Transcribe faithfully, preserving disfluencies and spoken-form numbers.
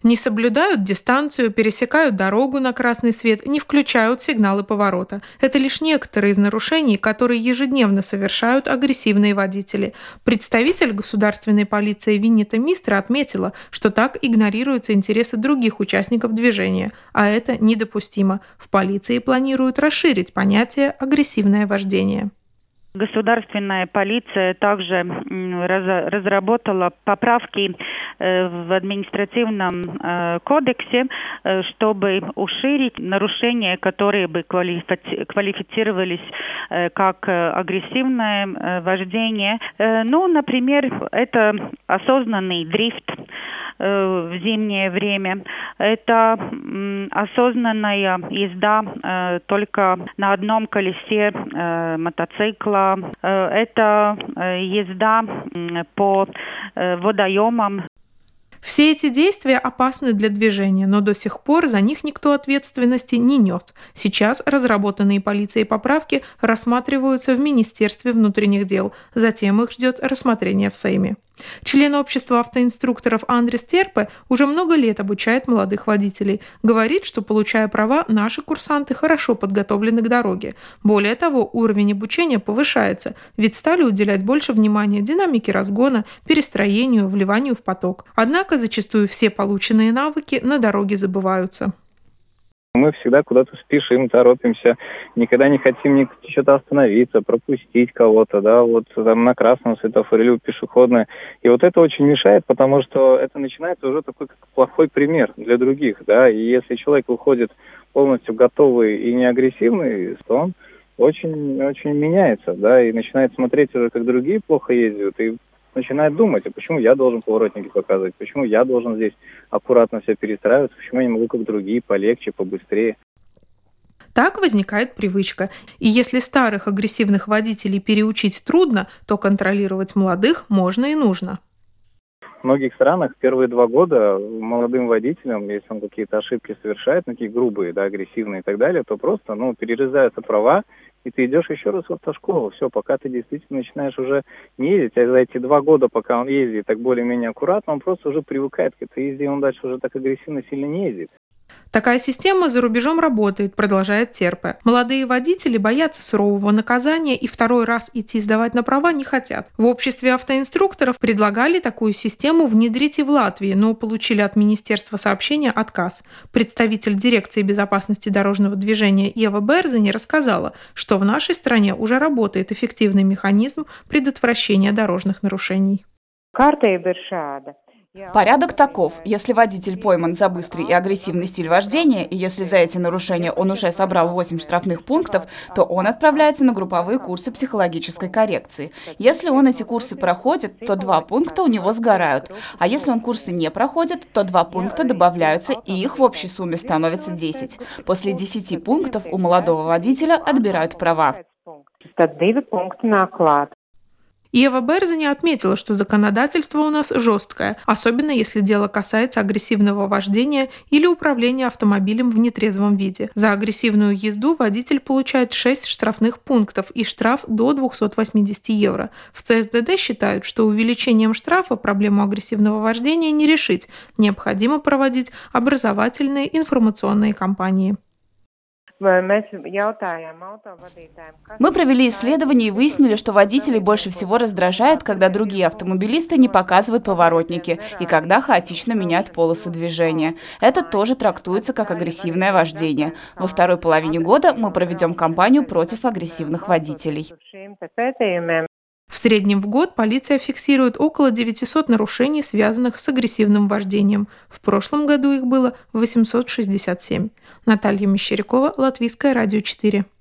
Не соблюдают дистанцию, пересекают дорогу на красный свет, не включают сигналы поворота. Это лишь некоторые из нарушений, которые ежедневно совершают агрессивные водители. Представитель государственной полиции Винита Мистра отметила, что так игнорируются интересы других участников движения, а это недопустимо. В полиции планируют расширить понятие «агрессивное вождение». Государственная полиция также разработала поправки в административном кодексе, чтобы уширить нарушения, которые бы квалифицировались как агрессивное вождение. Ну, например, это осознанный дрифт в зимнее время. Это осознанная езда только на одном колесе мотоцикла. Это езда по водоемам. Все эти действия опасны для движения, но до сих пор за них никто ответственности не нес. Сейчас разработанные полицией поправки рассматриваются в Министерстве внутренних дел. Затем их ждет рассмотрение в Сейме. Член общества автоинструкторов Андрис Терпе уже много лет обучает молодых водителей. Говорит, что, получая права, наши курсанты хорошо подготовлены к дороге. Более того, уровень обучения повышается, ведь стали уделять больше внимания динамике разгона, перестроению, вливанию в поток. Однако зачастую все полученные навыки на дороге забываются. Мы всегда куда-то спешим, торопимся, никогда не хотим ни что-то остановиться, пропустить кого-то, да, вот там на красном светофоре или у пешеходной. И вот это очень мешает, потому что это начинается уже такой как плохой пример для других, да, и если человек выходит полностью готовый и не агрессивный, то он очень-очень меняется, да, и начинает смотреть уже, как другие плохо ездят, и начинает думать, а почему я должен поворотники показывать, почему я должен здесь аккуратно все перестраиваться, почему я не могу, как другие, полегче, побыстрее. Так возникает привычка. И если старых агрессивных водителей переучить трудно, то контролировать молодых можно и нужно. В многих странах первые два года молодым водителям, если он какие-то ошибки совершает, такие грубые, да, агрессивные и так далее, то просто ну, перерезаются права, и ты идешь еще раз в автошколу. Все, пока ты действительно начинаешь уже не ездить, а за эти два года, пока он ездит так более-менее аккуратно, он просто уже привыкает к этой езде, и он дальше уже так агрессивно сильно не ездит. Такая система за рубежом работает, продолжает Терпе. Молодые водители боятся сурового наказания и второй раз идти сдавать на права не хотят. В обществе автоинструкторов предлагали такую систему внедрить и в Латвии, но получили от Министерства сообщения отказ. Представитель дирекции безопасности дорожного движения Ева Берзани рассказала, что в нашей стране уже работает эффективный механизм предотвращения дорожных нарушений. Порядок таков. Если водитель пойман за быстрый и агрессивный стиль вождения, и если за эти нарушения он уже собрал восемь штрафных пунктов, то он отправляется на групповые курсы психологической коррекции. Если он эти курсы проходит, то два пункта у него сгорают. А если он курсы не проходит, то два пункта добавляются, и их в общей сумме становится десять. После десяти пунктов у молодого водителя отбирают права. Ева Берзани отметила, что законодательство у нас жесткое, особенно если дело касается агрессивного вождения или управления автомобилем в нетрезвом виде. За агрессивную езду водитель получает шесть штрафных пунктов и штраф до двухсот восьмидесяти евро. В ЦСДД считают, что увеличением штрафа проблему агрессивного вождения не решить. Необходимо проводить образовательные информационные кампании. Мы провели исследование и выяснили, что водителей больше всего раздражает, когда другие автомобилисты не показывают поворотники и когда хаотично меняют полосу движения. Это тоже трактуется как агрессивное вождение. Во второй половине года мы проведем кампанию против агрессивных водителей. В среднем в год полиция фиксирует около девятисот нарушений, связанных с агрессивным вождением. В прошлом году их было восемьсот шестьдесят семь. Наталья Мещерякова, Латвийское радио четыре.